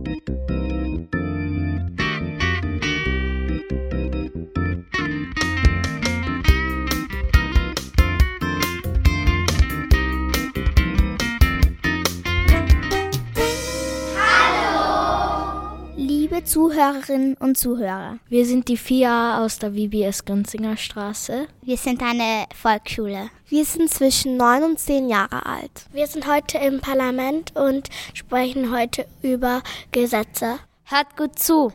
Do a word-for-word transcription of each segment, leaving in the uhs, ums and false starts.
Liebe Zuhörerinnen und Zuhörer, wir sind die Fia aus der W B S Grinzinger Straße. Wir sind eine Volksschule. Wir sind zwischen neun und zehn Jahre alt. Wir sind heute im Parlament und sprechen heute über Gesetze. Hört gut zu!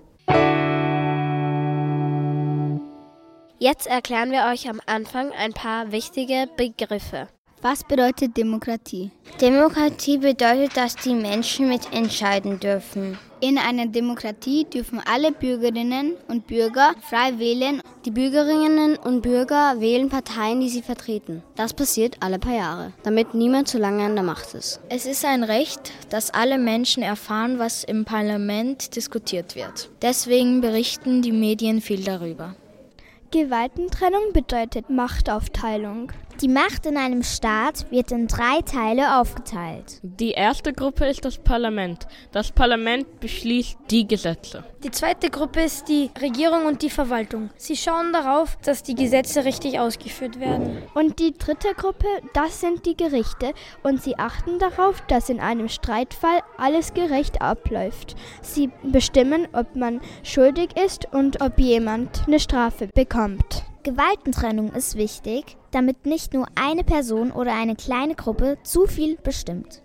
Jetzt erklären wir euch am Anfang ein paar wichtige Begriffe. Was bedeutet Demokratie? Demokratie bedeutet, dass die Menschen mitentscheiden dürfen. In einer Demokratie dürfen alle Bürgerinnen und Bürger frei wählen. Die Bürgerinnen und Bürger wählen Parteien, die sie vertreten. Das passiert alle paar Jahre, damit niemand zu lange an der Macht ist. Es ist ein Recht, dass alle Menschen erfahren, was im Parlament diskutiert wird. Deswegen berichten die Medien viel darüber. Gewaltentrennung bedeutet Machtaufteilung. Die Macht in einem Staat wird in drei Teile aufgeteilt. Die erste Gruppe ist das Parlament. Das Parlament beschließt die Gesetze. Die zweite Gruppe ist die Regierung und die Verwaltung. Sie schauen darauf, dass die Gesetze richtig ausgeführt werden. Und die dritte Gruppe, das sind die Gerichte. Und sie achten darauf, dass in einem Streitfall alles gerecht abläuft. Sie bestimmen, ob man schuldig ist und ob jemand eine Strafe bekommt. Gewaltentrennung ist wichtig, damit nicht nur eine Person oder eine kleine Gruppe zu viel bestimmt.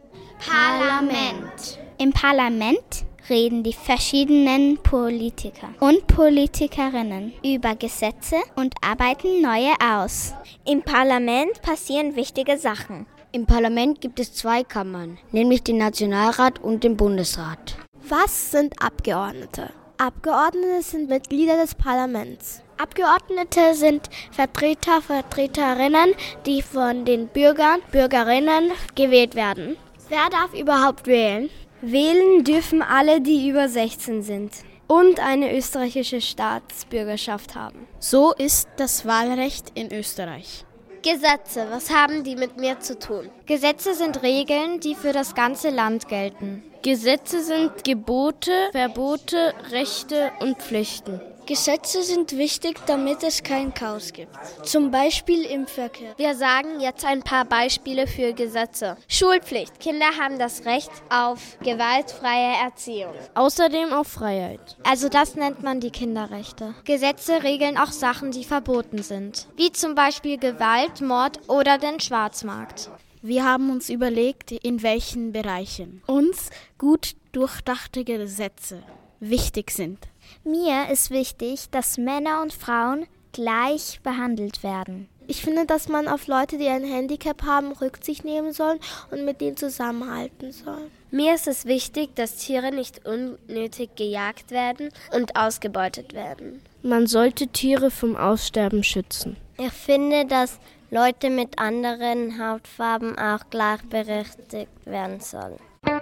Parlament. Im Parlament reden die verschiedenen Politiker und Politikerinnen über Gesetze und arbeiten neue aus. Im Parlament passieren wichtige Sachen. Im Parlament gibt es zwei Kammern, nämlich den Nationalrat und den Bundesrat. Was sind Abgeordnete? Abgeordnete sind Mitglieder des Parlaments. Abgeordnete sind Vertreter, Vertreterinnen, die von den Bürgern, Bürgerinnen gewählt werden. Wer darf überhaupt wählen? Wählen dürfen alle, die über sechzehn sind und eine österreichische Staatsbürgerschaft haben. So ist das Wahlrecht in Österreich. Gesetze, was haben die mit mir zu tun? Gesetze sind Regeln, die für das ganze Land gelten. Gesetze sind Gebote, Verbote, Rechte und Pflichten. Gesetze sind wichtig, damit es kein Chaos gibt. Zum Beispiel im Verkehr. Wir sagen jetzt ein paar Beispiele für Gesetze. Schulpflicht. Kinder haben das Recht auf gewaltfreie Erziehung. Außerdem auf Freiheit. Also das nennt man die Kinderrechte. Gesetze regeln auch Sachen, die verboten sind. Wie zum Beispiel Gewalt, Mord oder den Schwarzmarkt. Wir haben uns überlegt, in welchen Bereichen uns gut durchdachte Gesetze wichtig sind. Mir ist wichtig, dass Männer und Frauen gleich behandelt werden. Ich finde, dass man auf Leute, die ein Handicap haben, Rücksicht nehmen soll und mit denen zusammenhalten soll. Mir ist es wichtig, dass Tiere nicht unnötig gejagt werden und ausgebeutet werden. Man sollte Tiere vom Aussterben schützen. Ich finde, dass Leute mit anderen Hautfarben auch gleichberechtigt werden sollen.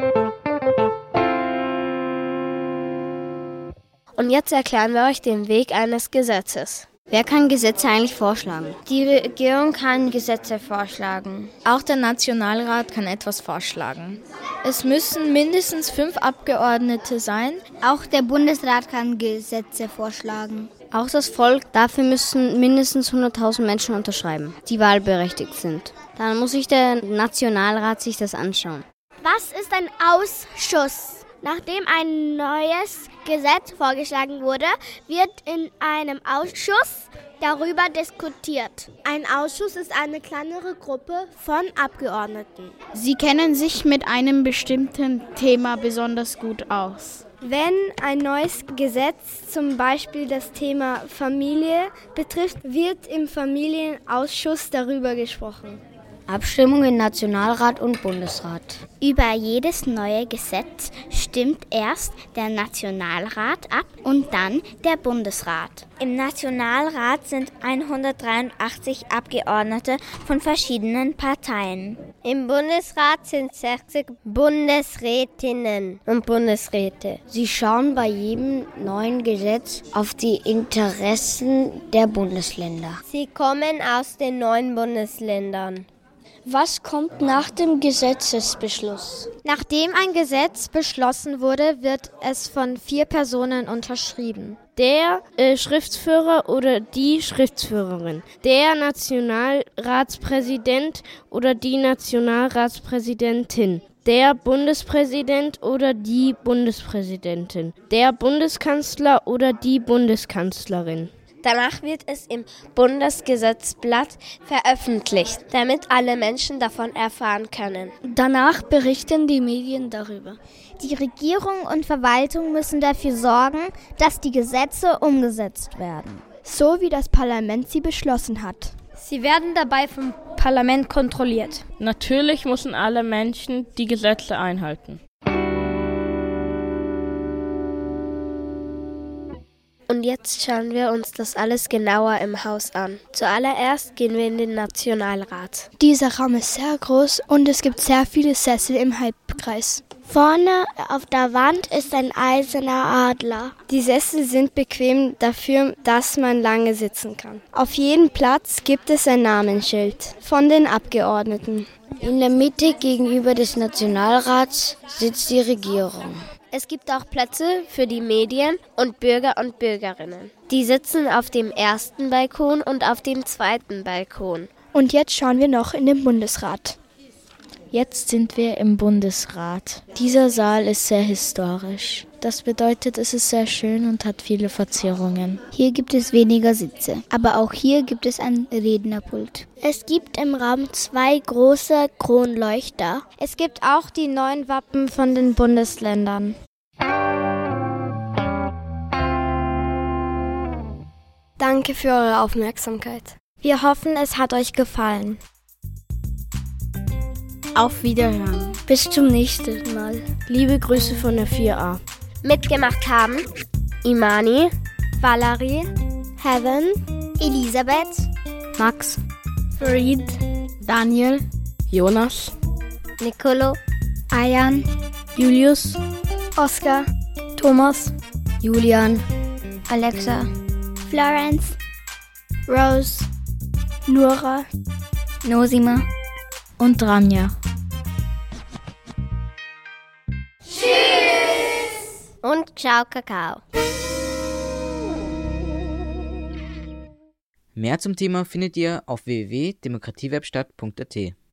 Und jetzt erklären wir euch den Weg eines Gesetzes. Wer kann Gesetze eigentlich vorschlagen? Die Regierung kann Gesetze vorschlagen. Auch der Nationalrat kann etwas vorschlagen. Es müssen mindestens fünf Abgeordnete sein. Auch der Bundesrat kann Gesetze vorschlagen. Auch das Volk, dafür müssen mindestens hunderttausend Menschen unterschreiben, die wahlberechtigt sind. Dann muss sich der Nationalrat sich das anschauen. Was ist ein Ausschuss? Nachdem ein neues Gesetz vorgeschlagen wurde, wird in einem Ausschuss darüber diskutiert. Ein Ausschuss ist eine kleinere Gruppe von Abgeordneten. Sie kennen sich mit einem bestimmten Thema besonders gut aus. Wenn ein neues Gesetz zum Beispiel das Thema Familie betrifft, wird im Familienausschuss darüber gesprochen. Abstimmung in Nationalrat und Bundesrat. Über jedes neue Gesetz stimmt erst der Nationalrat ab und dann der Bundesrat. Im Nationalrat sind hundertdreiundachtzig Abgeordnete von verschiedenen Parteien. Im Bundesrat sind sechzig Bundesrätinnen und Bundesräte. Sie schauen bei jedem neuen Gesetz auf die Interessen der Bundesländer. Sie kommen aus den neuen Bundesländern. Was kommt nach dem Gesetzesbeschluss? Nachdem ein Gesetz beschlossen wurde, wird es von vier Personen unterschrieben. Der äh, Schriftführer oder die Schriftführerin, der Nationalratspräsident oder die Nationalratspräsidentin, der Bundespräsident oder die Bundespräsidentin, der Bundeskanzler oder die Bundeskanzlerin. Danach wird es im Bundesgesetzblatt veröffentlicht, damit alle Menschen davon erfahren können. Danach berichten die Medien darüber. Die Regierung und Verwaltung müssen dafür sorgen, dass die Gesetze umgesetzt werden. So wie das Parlament sie beschlossen hat. Sie werden dabei vom Parlament kontrolliert. Natürlich müssen alle Menschen die Gesetze einhalten. Und jetzt schauen wir uns das alles genauer im Haus an. Zuallererst gehen wir in den Nationalrat. Dieser Raum ist sehr groß und es gibt sehr viele Sessel im Halbkreis. Vorne auf der Wand ist ein eiserner Adler. Die Sessel sind bequem dafür, dass man lange sitzen kann. Auf jedem Platz gibt es ein Namensschild von den Abgeordneten. In der Mitte gegenüber des Nationalrats sitzt die Regierung. Es gibt auch Plätze für die Medien und Bürger und Bürgerinnen. Die sitzen auf dem ersten Balkon und auf dem zweiten Balkon. Und jetzt schauen wir noch in den Bundesrat. Jetzt sind wir im Bundesrat. Dieser Saal ist sehr historisch. Das bedeutet, es ist sehr schön und hat viele Verzierungen. Hier gibt es weniger Sitze, aber auch hier gibt es ein Rednerpult. Es gibt im Raum zwei große Kronleuchter. Es gibt auch die neuen Wappen von den Bundesländern. Danke für eure Aufmerksamkeit. Wir hoffen, es hat euch gefallen. Auf Wiederhören. Bis zum nächsten Mal. Liebe Grüße von der vier a. Mitgemacht haben Imani, Valerie, Heaven, Elisabeth, Max, Farid, Daniel, Jonas, Nicolo, Ayan, Julius, Oskar, Thomas, Julian, Alexa, Florence, Rose, Nora, Nosima und Ranja. und Ciao Kakao. Mehr zum Thema findet ihr auf w w w punkt demokratiewerkstatt punkt a t.